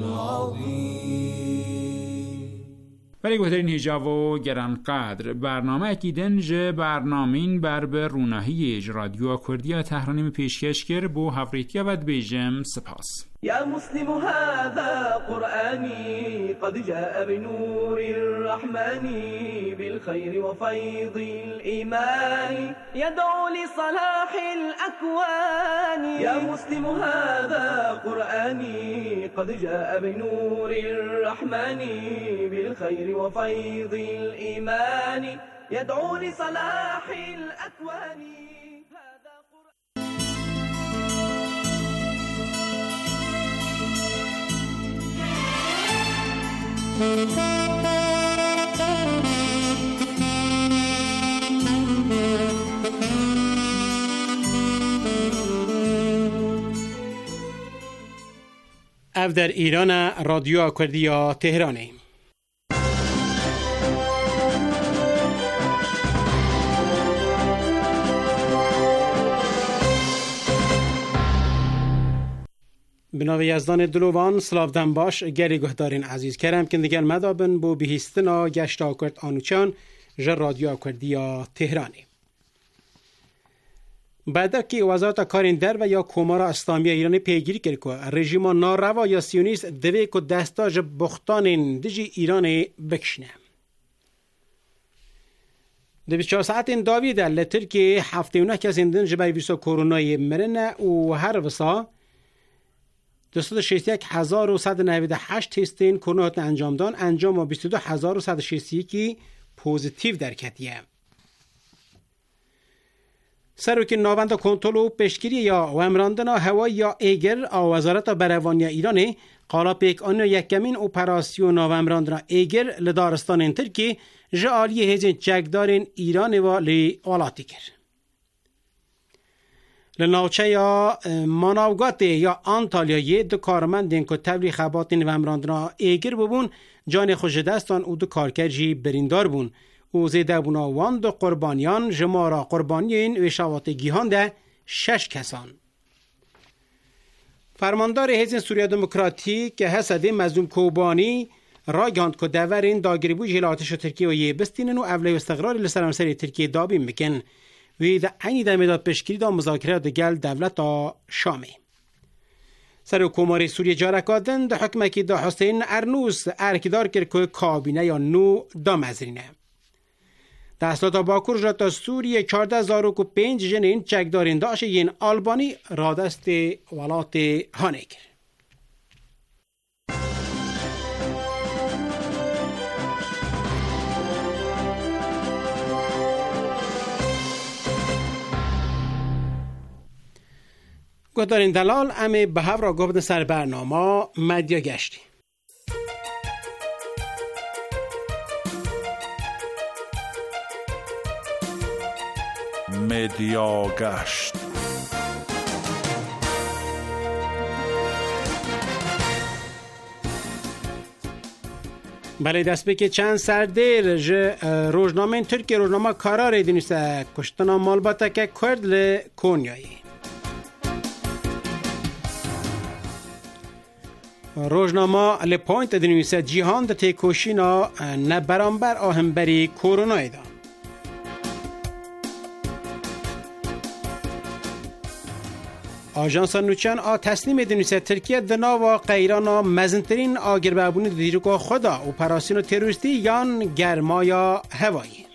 العظیم. ولی گوهترین هجاب و گرانقدر برنامه کی دنج برنامین بر به روناهی رادیو کردیا تهرانی پیشکش کرد بو هفریتیا ود بیجم سپاس. يا مسلم هذا قرآني قد جاء بنور الرحمن بالخير وفيض الإيمان يدعو لصلاح الأكوان. يا مسلم هذا قرآني قد جاء بنور الرحمن بالخير وفيض الإيمان يدعو لصلاح الأكوان. اف در ایران رادیو کردیا تهرانه. بناوی یزدان دلوان سلاودن باش گری گهدارین عزیز کرم که دیگر مدابن بو بهیستنا گشتا کرد آنوچان جر رادیو کردیا تهرانی. بعد که وزارت کارین در و یا کمارا اسلامی ایرانی پیگیری کرد که رژیم ناروا یا سیونیست دوی که دستاج بختان دیجی ایرانی بکشنه. در 24 ساعت داوی در لتر که 79 کس اندن جبر ویروس کرونای مرنه و هر وسا 261,198 تستین کرونا انجام دان انجام و 22,161 پوزیتیو در کتیه. سروک ناوند کنترل و پیشگیری یا و امراندن هوایی یا ایگر وزارت بروانی ایرانی قالا پیک آن یکمین اپراسیون و امراندن ایگر لدارستان ترکی جعالی هزین چکدارین ایران و لیوالاتی کرد. لناوچه یا مناوگات یا آنتالیایی دو کارمندین که تبلیغ خباتین و امراندنا ایگر ببون جان خوش دستان او دو کارکرجی بریندار بون او زیده بونا وان دو قربانیان جمارا قربانیین و شوات گیهان ده 6 کسان. فرماندار حزب سوریه دموکراتیک که حسد مظلوم کوبانی را گاند که دورین داگری بو جلاتش ترکیه و یه بستینن و اولی استقرار لسرانسری ترکیه دابی میکن و در عین دمه دا پشکری دا مذاکره دگل دولت شامه. سر کماری سوریه جارکادن دا حکمکی دا حسین ارنوس ارکدار کرد که کابینه یا نو دا مزرینه. دستاتا باکور جا تا سوریه 14,005 جنین چکدارین داشت ین آلبانی رادست ولات هانه کرد. گفتارین دلال امی به هفت را گفتن سر برنامه مدیا گشتی. مدیا گشت. بله دست به که چند سردیر روزنامه ترکی روزنامه کارار دینیسته کشتنا مالباتا که کرد لکونیایی. روزنامه لپوینت دینیسته جیهان ده تکوشینا نبرانبر آهنبری کورونای دا. آژانس نوچان تسلیم دنیسه ترکیه دنا و قیرانا مزنترین آگربابونی دیروگاه خدا و پراسین و تروریستی یان گرما یا هوایی.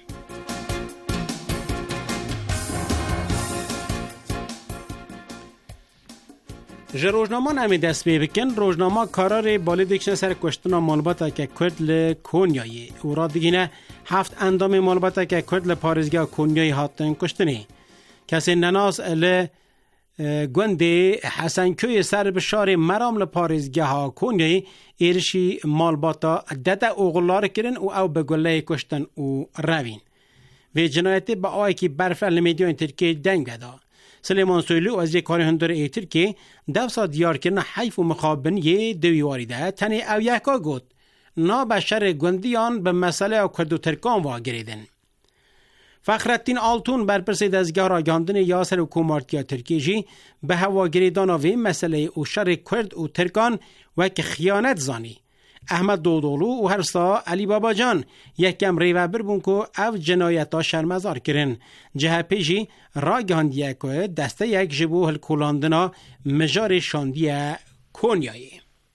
روزنامه نمی دست بکن روزنامه کارار بالی دکشن سر کشتنا مالباتا که کرد لکونیایی او را دیگینه 7 اندام مالباتا که کرد لپارزگاه کونیایی هاتن کشتنی کسی نناس گونده حسن کوی سر بشار مرام لپارزگاه ها کونیایی ایرشی مالباتا دده اوغلار کرن او به گله کشتن او روین و جنایتی با آئی که برفل میدیان ترکیه دنگ دا سلیمان سویلو از یک کار هندور ای ترکیه دفسا دیار کرن حیف و مخابن یه دویواری ده تنی او یکا گود نا بشر گوندیان به مسئله او کرد و ترکان واگریدن. فخرالدین آلتون برپرس دزگاه را گاندن یاسر حکومتی ترکیه جی به هواگریدان و مسئله او شر کرد و ترکان و که خیانت زانی. احمد دودولو و هرسا علی بابا جان یکم ریوبر بون که او جنایت ها شرمزار کرن. جه پیجی را گاندیه که دسته یک جبو هلکولاندنا مجار شاندیه کونیایی.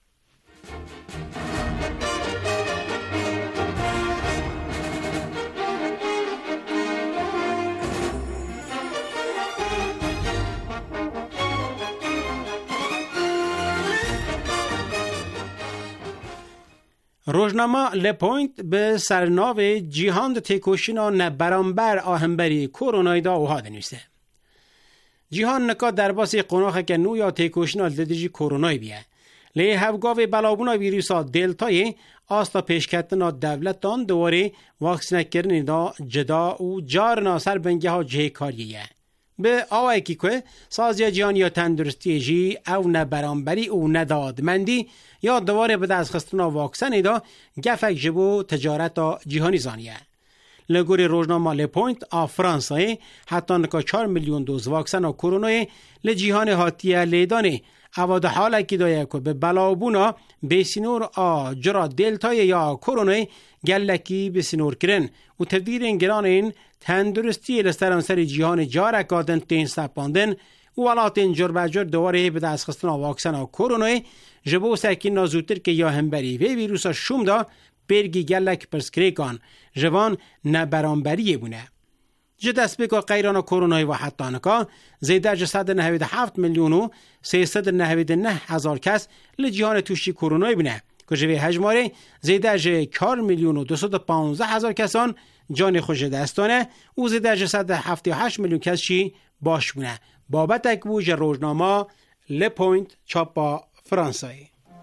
روزنامه لپوینت به سرناو جیهان ده تکوشینا نبرانبر آهنبری کورونای دا اوها دنویسته. جیهان نکا در باسی قناخه که نو یا تکوشینا لدیجی کورونای بیه. لی هفگاو بلابونا ویروسا دلتای آستا پیشکتنا دولتان دواره واکسینه کرنی دا جدا و جارنا سر بنگه ها جه کاریه. به آوائی که سازی جهانی یا تندرستی جی او نبرانبری او ندادمندی یا دواره به دست خستنا واکسنی دا گفک جبو تجارت جهانی زانیه. لگوری روزنامه لپوینت فرانسه حتی نکا 4 میلیون دوز واکسن کرونای لجیهان هاتیه لیدانه اواد حاله که دایه که به بلابونا بسینور جرا دلتای یا کرونای گلکی بسینور کرن و تبدیل انگران این تندرستی لسترانسر جیهان جارکادن تین سپاندن و ولاتین جر بجر دواره به دست خستنا واکسن کرونای جبو سکین نازوتر که یا همبری و ویروس شوم دا برگی گلک پرسکریکان جوان نبرانبری بونه. دست بکا قیران کرونای و حتانکا زیده 197 میلیون و 399 هزار کس لجیهان توشی کرونای بونه که جوی هجماره زیده 4 میلیون و 215 هزار کسان جان خوش دستانه و زیده 178 میلیون کسی باش بونه. بابت اکبوج روزنامه لپوینت چاپا فرانسه.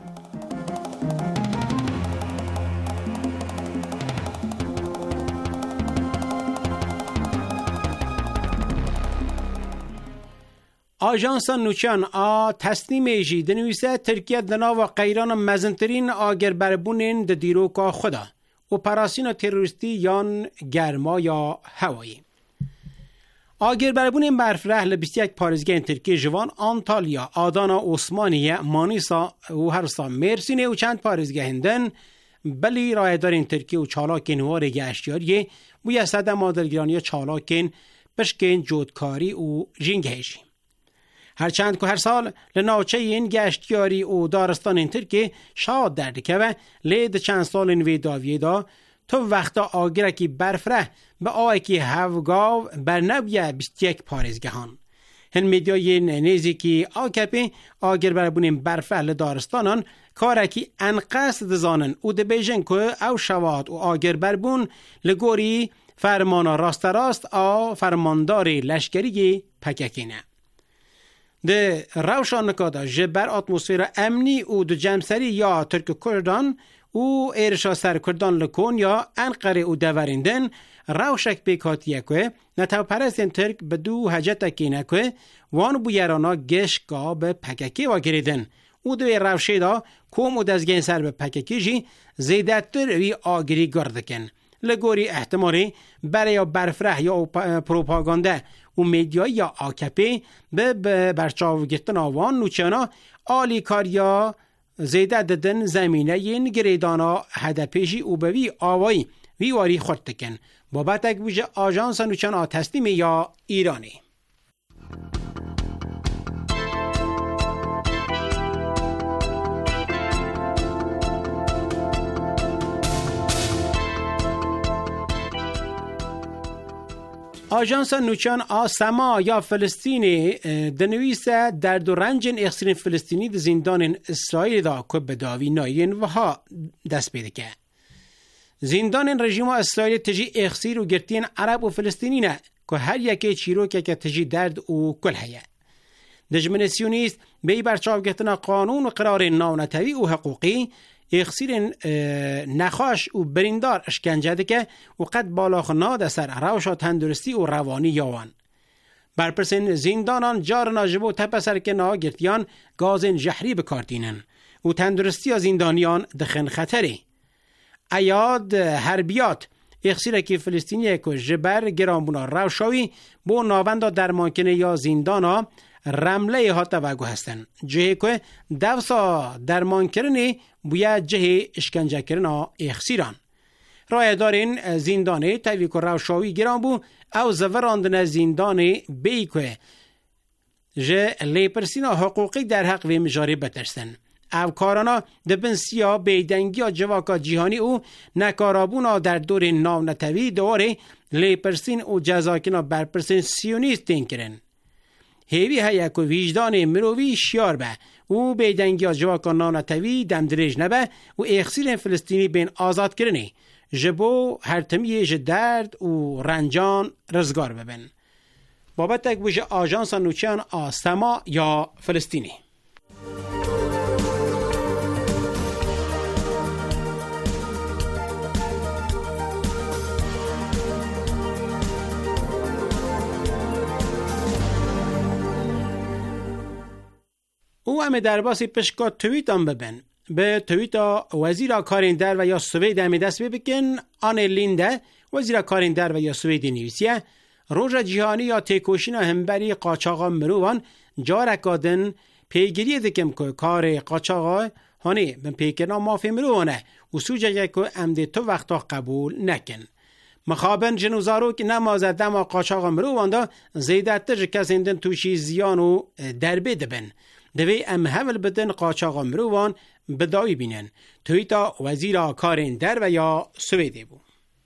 آژانس نوچان تسلیم ایجی دنویسه ترکیه دنا و قیران مزنترین آگر بربونین ده دیروکا خدا و پراسین تروریستی یان گرما یا هوایی. آگر بربونین برف رحل 21 پارزگاه ترکیه جوان آنتالیا، آدانا، عثمانیه، مانیسا و هرسا مرسینه و چند پارزگاه هندن بلی رایدارین ترکیه و چالاکین وار گشتیاریه و یه صده مادرگرانی چالاکین پشکین جودکاری و جنگهشی. هرچند که هر سال لناوچه این گشتیاری و دارستان این ترکی شاد درده و لید چند سال این ویداویه دا تو وقتا آگرکی برفره به آیکی هفگاو برنبیه 21 پارزگهان. هن میدیای نیزی که آکپی آگر بربونیم برفه دارستانان کارکی انقصد دزانن او ده بیجن که او شواد و آگر بربون لگوری فرمانا راست فرمانداری لشکری پککینه. ده روشان نکادا جبر اتمسفیر امنی او دو جمسری یا ترک کردان او ایرشا سر کردان لکون یا انقره او دوریندن روشک بیکاتیه که نتاو پرستین ترک به دو حجت کینه که وان بویرانا گشگا به پککی و گریدن او دوی روشه دا کوم او دزگین سر به پککی جی زیدتر وی آگری گردکن لگوری احتمالی برای برفره یا پروپاگانده و میدیا یا آکپی به برچاو گرتن آوان نوچانا آلی کاریا زیده ددن زمینه این گریدانا هدپیشی او به وی آوایی وی واری خورد تکن بابت اک بوجه آژانس نوچانا تسلیمی یا ایرانی. آژانس نوچان آسما یا فلسطینی دنویسه در دو رنج اخسرین فلسطینی در زندان اسرائیل دا که بداوی ناین وها دست پیدا که. زندان رژیم اسرائیل تجی اخسیر و گرتین عرب و فلسطینی نه که هر یکی چیروکه که تجی درد و کل هیه. دجمن سیونیست بی برچاو گرتن قانون و قرار ناونتوی و حقوقی اخسیر نخاش و بریندار اشکنجه ده که و قد بالاخنا ده سر روشا تندرستی و روانی یاوان. برپرسین زندانان جار ناجبو تپسر که ناگرتیان گازین جحری بکارتینن و تندرستی زندانیان دخن خطری. ایاد حربیات اخسیر که فلسطینی که جبر گرانبونا روشاوی بو ناوندا درمانکنه یا زندانا رمله ها توگه هستن جهه که دوسا درمان کرنی بویا جهه اشکنجه کرنا اخسیران رای دارین زندانه تاوی که روشاوی گران بو او زوراندن زندانه بی که جه لیپرسینا حقوقی در حق وی مجاری بترسن او کارانا دبن سیا بیدنگی جواکا جیهانی او نکارابونا در دور ناو نتوی دواره لیپرسین و جزاکینا برپرسین سیونیست دین کرن هیوی هیا که ویجدان مروی شیار به او بیدنگی جواکا نانتوی دمدریج نبه و اخسیر فلسطینی بین آزاد کرنی جبو هر تمیه درد و رنجان رزگار ببن بابت تک بوجه آژانس نوچان آسما یا فلسطینی. او همه در باسی پشکا تویت هم ببین به تویتا وزیر کارین در و یا سوید همه دست ببکن آن لینده وزیر کارین در و یا سوید نویسیه روژ جهانی یا تیکوشینا همبری قاچاقا مروان جارکادن پیگیری دکم که کار قاچاقا هانی من پیکرنا مافی مروانه و سوجه که امده تو وقتا قبول نکن مخابن جنوزارو که نمازه دما قاچاقا مروان دا زیدتر کسیندن توشی زیان و دربه دبن دوی ام حول بدن قاچاقا مروان بداوی بینن تویتا وزیر کارین در و یا سویده بو.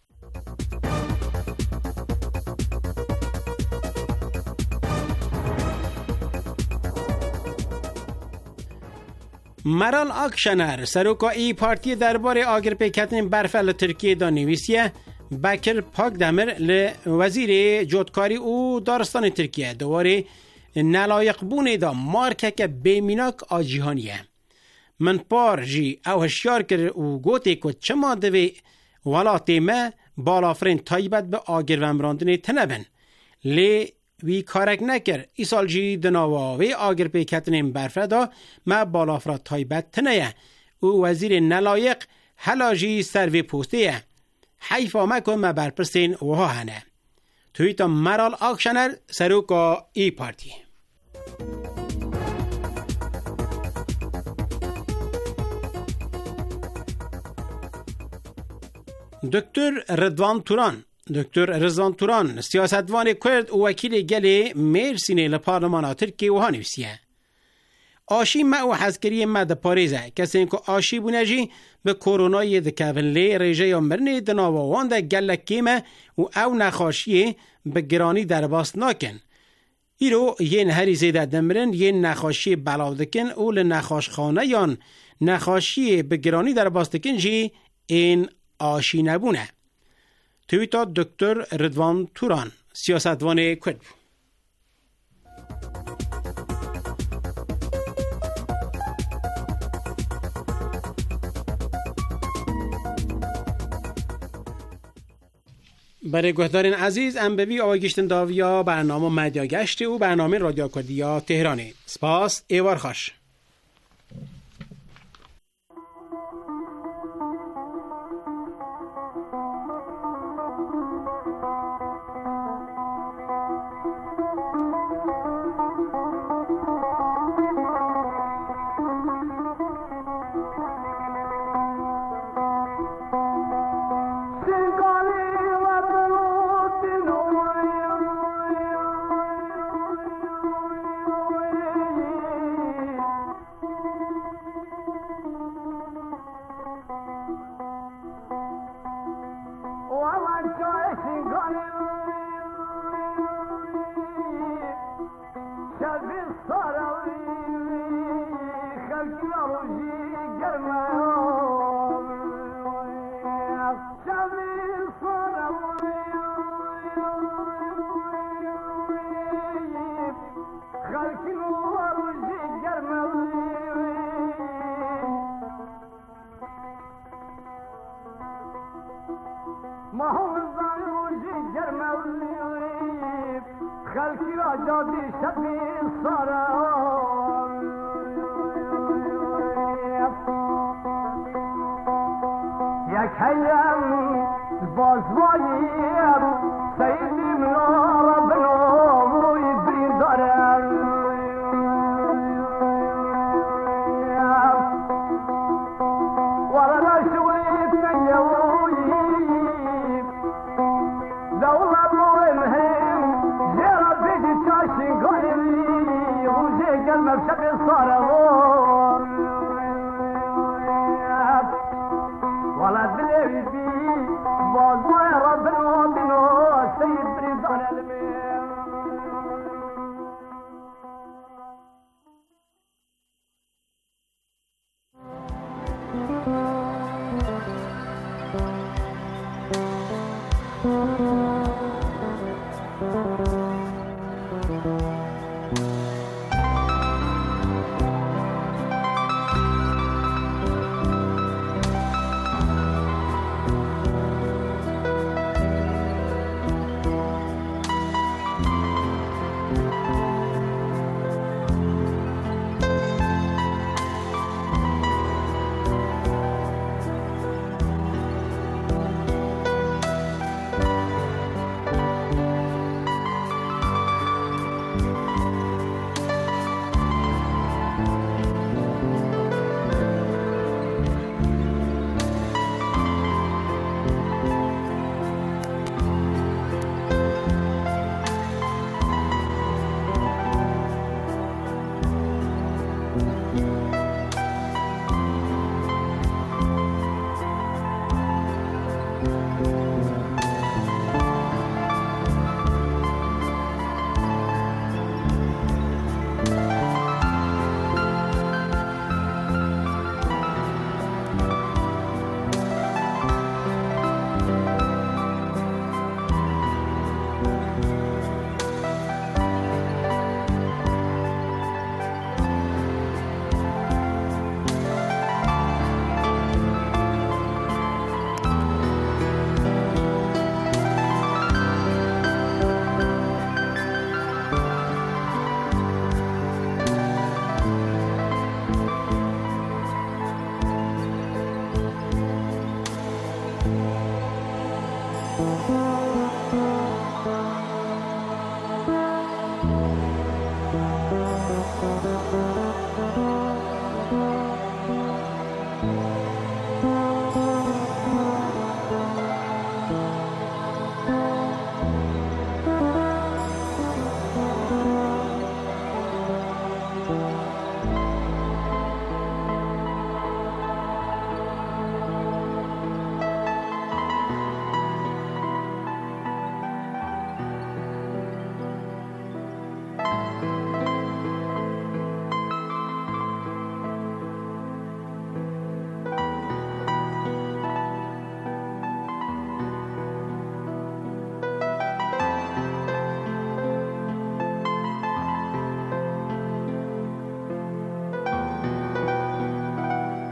مرال آکشنر سروکایی پارتی درباره آگر پیکتن برفل ترکیه دا نویسیه بکر پاک دمر وزیر جودکاری او دارستان ترکیه دواره نلایق بونه دا مارکک بیمیناک آجیهانیه من پار جی او هشیار کرد و گوته که چما دوی ولاتی ما بالافرین تایبت به آگر ومراندنه تنبن لی وی کارک نکر ای سال جی دناواوی آگر پیکتنیم برفردا ما بالافراد تایبت تنیه او وزیر نلایق حلا جی سروی پوستیه حیف آمه که ما برپرسین وها هنه تویتا مرال آکشنر سروکا ای پارتی. دکتر رضوان توران دکتر رضوان توران سیاستوان کرد و وکیل گل مرسینه لپارلمان ترکیه و هانویسیه. آشی ما و حزکری ما ده پاریزه کسی که آشی بونجی به کرونای ده کولنلی ریجه یا مرنه دناوان ده گلک کیمه و او نخاشیه به گرانی در باست ناکن. ایرو یه نهری زیده دمرن یه نخاشی بلاو دکن او لنخاش خانه یان نخاشی به گرانی در باست دکن جی این آشی نبونه. تویتا دکتر رضوان توران سیاستوان کرد. برای گهدارین عزیز ام ببی آوگیشتن داویا برنامه مدیا گشت و برنامه رادیو کردیا تهرانی. سپاس ایوار خوش. باز